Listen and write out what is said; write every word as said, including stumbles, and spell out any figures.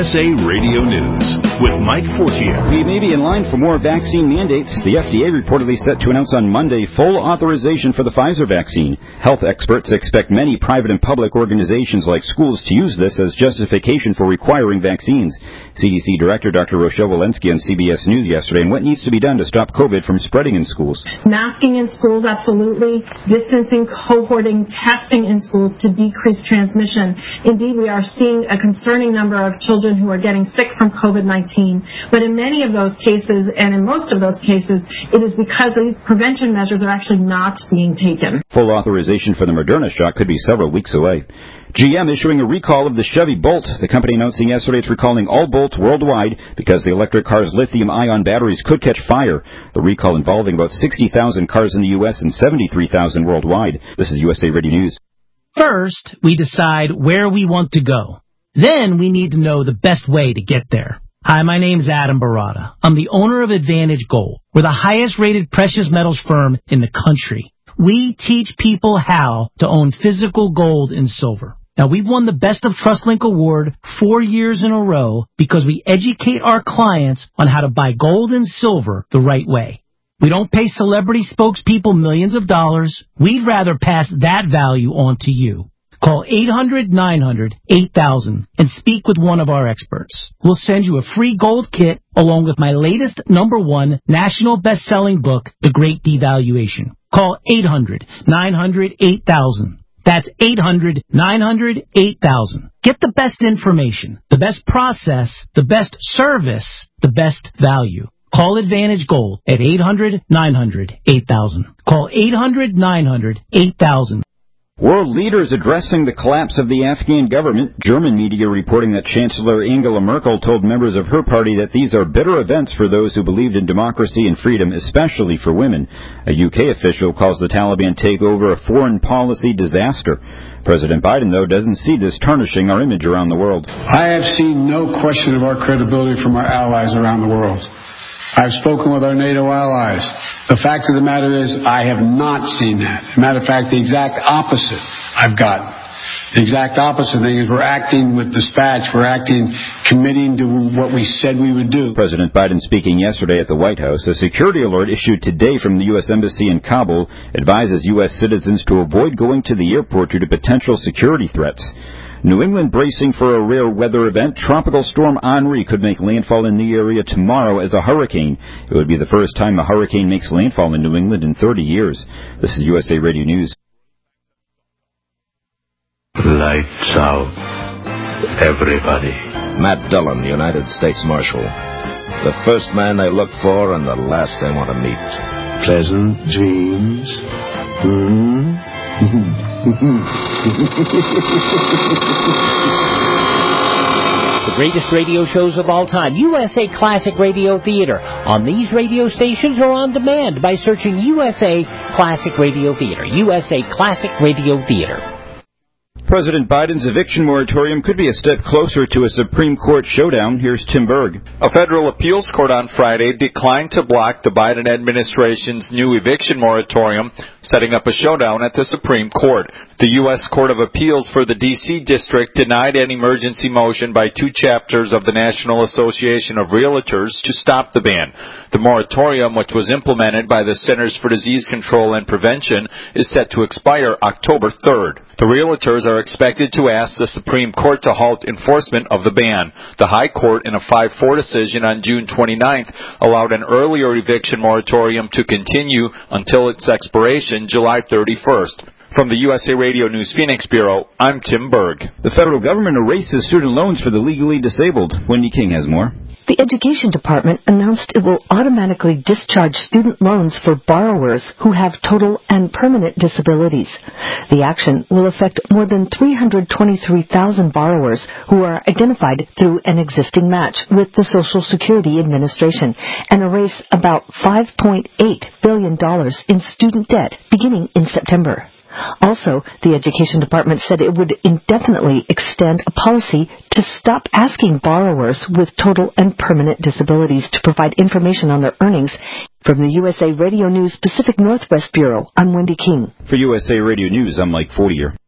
S A Radio News with Mike Fortier. We may be in line for more vaccine mandates. The F D A reportedly set to announce on Monday full authorization for the Pfizer vaccine. Health experts expect many private and public organizations like schools to use this as justification for requiring vaccines. C D C Director Doctor Rochelle Walensky on C B S News yesterday, and what needs to be done to stop COVID from spreading in schools. Masking in schools, absolutely. Distancing, cohorting, testing in schools to decrease transmission. Indeed, we are seeing a concerning number of children who are getting sick from COVID nineteen. But in many of those cases, and in most of those cases, it is because these prevention measures are actually not being taken. Full authorization for the Moderna shot could be several weeks away. G M issuing a recall of the Chevy Bolt. The company announcing yesterday it's recalling all Bolts worldwide because the electric car's lithium-ion batteries could catch fire. The recall involving about sixty thousand cars in the U S and seventy-three thousand worldwide. This is U S A Radio News. First, we decide where we want to go. Then we need to know the best way to get there. Hi, my name's Adam Barada. I'm the owner of Advantage Gold. We're the highest-rated precious metals firm in the country. We teach people how to own physical gold and silver. Now, we've won the Best of TrustLink Award four years in a row because we educate our clients on how to buy gold and silver the right way. We don't pay celebrity spokespeople millions of dollars. We'd rather pass that value on to you. Call eight hundred nine hundred eight thousand and speak with one of our experts. We'll send you a free gold kit along with my latest number one national best-selling book, The Great Devaluation. Call eight hundred nine hundred eight thousand. That's eight hundred nine hundred eight thousand. Get the best information, the best process, the best service, the best value. Call Advantage Gold at eight hundred nine hundred eight thousand. Call eight hundred nine hundred eight thousand. World leaders addressing the collapse of the Afghan government. German media reporting that Chancellor Angela Merkel told members of her party that these are bitter events for those who believed in democracy and freedom, especially for women. A U K official calls the Taliban takeover a foreign policy disaster. President Biden, though, doesn't see this tarnishing our image around the world. I have seen no question of our credibility from our allies around the world. I've spoken with our NATO allies. The fact of the matter is, I have not seen that. As a matter of fact, the exact opposite I've gotten. The exact opposite thing is we're acting with dispatch. We're acting, committing to what we said we would do. President Biden speaking yesterday at the White House. A security alert issued today from the U S Embassy in Kabul advises U S citizens to avoid going to the airport due to potential security threats. New England bracing for a rare weather event. Tropical storm Henri could make landfall in the area tomorrow as a hurricane. It would be the first time a hurricane makes landfall in New England in thirty years. This is U S A Radio News. Lights out, everybody. Matt Dillon, United States Marshal. The first man they look for and the last they want to meet. Pleasant dreams. Hmm? The greatest radio shows of all time, U S A Classic Radio Theater, on these radio stations or on demand by searching U S A Classic Radio Theater. U S A Classic Radio Theater. President Biden's eviction moratorium could be a step closer to a Supreme Court showdown. Here's Tim Berg. A federal appeals court on Friday declined to block the Biden administration's new eviction moratorium, setting up a showdown at the Supreme Court. The U S Court of Appeals for the D C District denied an emergency motion by two chapters of the National Association of Realtors to stop the ban. The moratorium, which was implemented by the Centers for Disease Control and Prevention, is set to expire October third. The realtors are expected to ask the Supreme Court to halt enforcement of the ban. The High Court, in a five four decision on June twenty-ninth, allowed an earlier eviction moratorium to continue until its expiration July thirty-first. From the U S A Radio News Phoenix Bureau, I'm Tim Berg. The federal government erases student loans for the legally disabled. Wendy King has more. The Education Department announced it will automatically discharge student loans for borrowers who have total and permanent disabilities. The action will affect more than three hundred twenty-three thousand borrowers who are identified through an existing match with the Social Security Administration and erase about five point eight billion dollars in student debt beginning in September. Also, the Education Department said it would indefinitely extend a policy to stop asking borrowers with total and permanent disabilities to provide information on their earnings. From the U S A Radio News Pacific Northwest Bureau, I'm Wendy King. For U S A Radio News, I'm Mike Fortier.